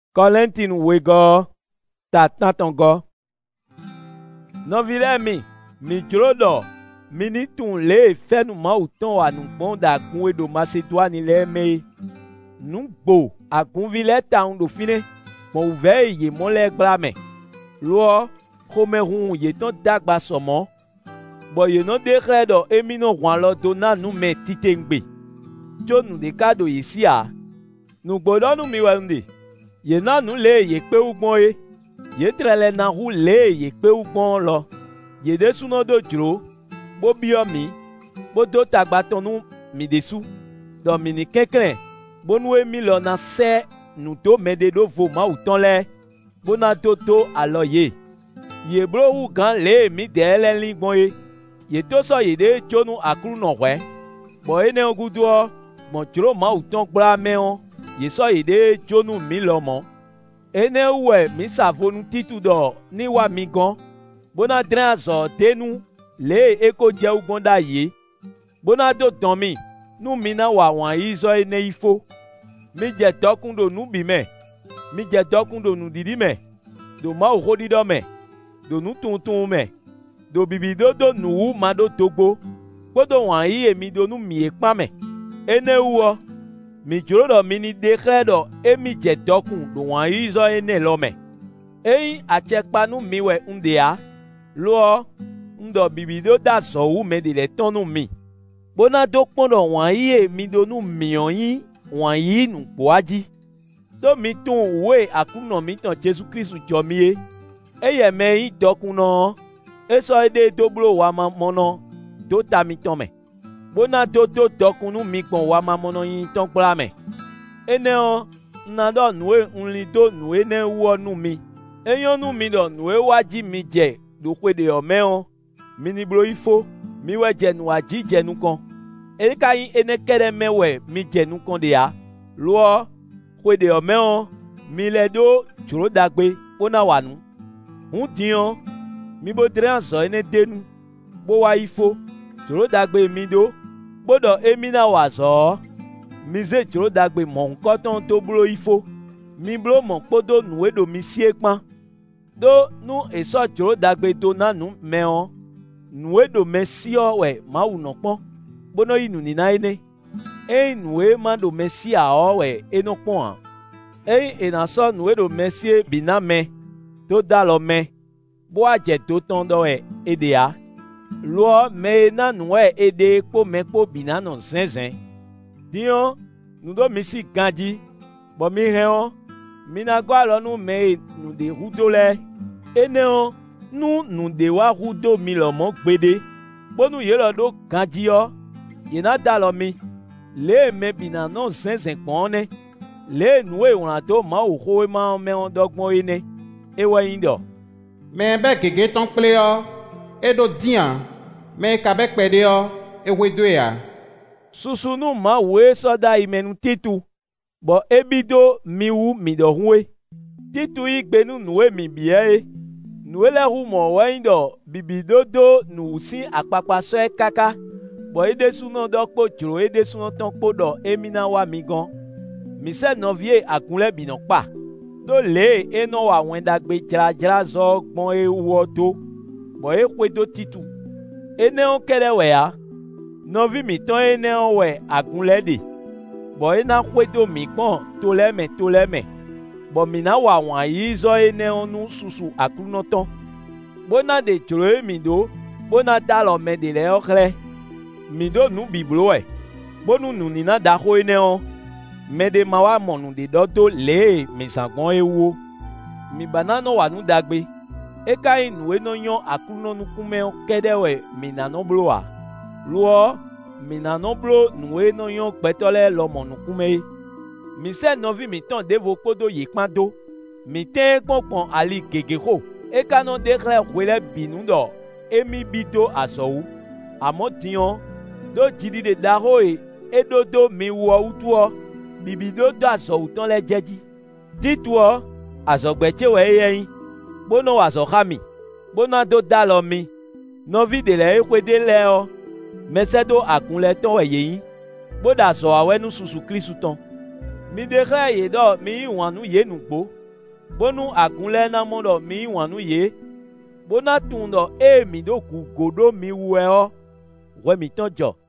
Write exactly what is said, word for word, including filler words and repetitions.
Kọ́lẹ́ntìn wego tatantongo. Nɔvilẽ mi, mi dzro ɖɔ, mi ni tun le fɛnu mawu tɔn wa nugbɔn da gun eɖo Macedoine le me. Nugbo agunvi le ta ŋu ɖo fine, mɔwuvɛ ye mɔlɛ gbla me. Lɔ xɔmehun ye tɔn dagba sɔmɔ. Bɔ ye nɔ de xlẽ ɖɔ emi nɔ hũa lɔ do na nu me titengbe. Tso nu ɖeka ɖo yi sia. Nugbodɔnu mi wɛ ŋɖe. Ye na nu le ye kpewu gbɔn ye. Ye tre le na hu le ye kpewu gbɔn lɔ. Ye de sunɔ do dzro. Bo biɔ mi. Bo do tagbatɔnu mi de su. Dɔ mi ni kɛklɛ. Bo nu emi lɔ na sɛ nu to me de do vo mawu tɔn lɛ. Bo na do to alɔ ye. Ye blo wu gan le mi de lɛ li gbɔn ye. Ye to sɔ ye de tso nu aklu nɔ hɔɛ. Bɔ ene gudoɔ. Mɔ dzro mawu tɔn gbla mɛɔ. Ye sɔ yi de dzonu mi lɔ mɔ. Ene wɛ mi savonu titu dɔ ni wa mi gɔn. Bona dre azɔ denu le eko dzewu gbɔn da ye. Bona do dɔn mi nu mi na wa wɔn yi zɔ ene yi fo. Mi dze dɔkun do nu bi mɛ. Mi dze dɔkun do nu didi mɛ. Do mawu xɔɖiɖɔ mɛ. Do nu tuntun mɛ. Do bibi do do nuwu ma do togbo. Kpodo wɔn yi emi do nu mi ekpa mɛ. Ene wɔ. Mi dzro ɖɔ mi ni de xlẽ ɖɔ emi dze dɔkun ɖo wɔn yi zɔ ene lɔ me. Eyi atsekpanu mi wɛ ŋdea. Lɔ ŋdɔ bibi do da zɔwu me de le tɔnu mi. Bona do kpɔn ɖɔ wɔn yi mi do nu miɔ yi wɔn yi nukpoa dzi. Do mi tun woe akunɔ mi tɔn Jesu Kristu dzɔ mi ye. Eye me yi dɔkun nɔ. Esɔ ede do blo wa ma mɔnɔ do ta mi tɔn me. Bona do do dɔkunu mi gbɔn wa ma mɔnɔ yi tɔn kpla me. Eneo na dɔ nue ŋli do nue ne wɔ nu mi. Eyɔ nu mi dɔ nue wa dzi mi dze do ƒe de yɔ mɛɔ. Mi ni blo ifo mi wɛ dze nu adzi dze nu kɔn. Eka yi ene ke ɖe me wɛ mi dze nu kɔn de ya. Lɔ ƒe de yɔ mɛɔ mi le do dzro dagbe bona wa nu. Ŋutiɔ mi bo dre azɔ ene denu bo wa ifo dzro dagbe mi do. Kpɔdɔ emi na wa zɔ. Mi ze dzro dagbe mɔ ŋkɔtɔn do blo ifo. Mi blo mɔ kpodo nu eɖo mi sie kpa. Do nu esɔ dzro dagbe do na nu mɛɔ. Nu eɖo me siɔ wɛ mawu nɔ kpɔn. Kponɔ yi nu ni na ene. Eyi nu e ma ɖo me sia ɔ wɛ enɔ kpɔn a. Eyi ena sɔ nu eɖo me sie bi na me. Do da lɔ me. Bo adze do tɔn dɔ wɛ edea. Lɔ me na nuwɛ ede kpo me kpo bina nɔ zɛzɛ. Diɔ nudo mi si gan dzi. Bɔ mi hɛn mi na gɔ alɔ nu me nu de hudo lɛ. Eneo nu nu de wa hudo mi lɔ mɔ gbede. Kponu ye lɔ do gan dziɔ. Ye na da lɔ mi. Le me bina nɔ zɛzɛ gbɔn ne. Le nue wlã do mawu xoe ma mɛ dɔgbɔn ye ne. Ewɔ yin dɔ. Mɛ bɛ gege tɔn kple yɔ. Eɖo dia me ka bɛ kpɛ de yɔ ewoe do ya. Susunu ma woe sɔ da yi menu titu. Bɔ ebi do mi wu mi dɔ hue. Titu yi gbenu nue mi bia ye. Nue le hu mɔ wɔyin dɔ bibi do do nu si akpakpa sɔe kaka. Bɔ ede sunɔ dɔ kpo dzro ede sunɔ tɔn kpo dɔ emi na wa mi gɔn. Mi se nɔvie agun lɛ binɔ kpa. Do le enɔ wa wɛn dagbe dzradzra zɔ gbɔn ye wɔ do. Bɔ ye ƒe do titu. Enewo ke ɖe wɛ ya. Nɔvi mi tɔn enewo wɛ agun lɛ de. Bɔ ena ƒe do mi kpɔn to lɛ me to lɛ me. Bɔ mi na wa wɔn yi zɔ enewo nu susu aklunɔtɔn. Bona de dzro ye mi do. Bona da lɔ me de lɛ yɔ xlẽ. Mi do nu biblo wɛ. Bonu nu ni na da xo enewo. Me de ma wa mɔ nu de dɔ do le mi zagbɔn ye wo. Mi bana nɔ wa nu dagbe. Eka yi nu enɔ nyɔ aklunɔ nukumɛ kɛ ɖe wɛ mi nanɔ blo wa. Lɔ mi nanɔ blo nu enɔ nyɔ gbɛtɔ lɛ lɔmɔ nukumɛ ye. Mi se nɔvi mi tɔn devo kpodo yi kpa do. Mi te kpɔnkpɔn ali gege xo. Eka nɔ de xlẽ hoe lɛ binu dɔ emi bi do azɔwu. Amɔ diɔ do dzidi de da xo ye eɖo do mi wɔ wutuɔ. Bibi do do azɔwu tɔn lɛ dze dzi. Tituɔ azɔgbɛtse wɛ eye yin. Bona wazɔ xa mi. Bona do da lɔ mi. Nɔvi de le eƒe de lɛ ɔ. Mese do agun lɛ tɔn wɛ ye yin. Boda zɔ awɛ nu susu Kristu tɔn. Mi de xlẽ ye dɔ mi yi wɔn nu ye nugbo. bonu agunle na mondo mi wanu ye bona tundo e mi do ku godo mi we o we mi ton jo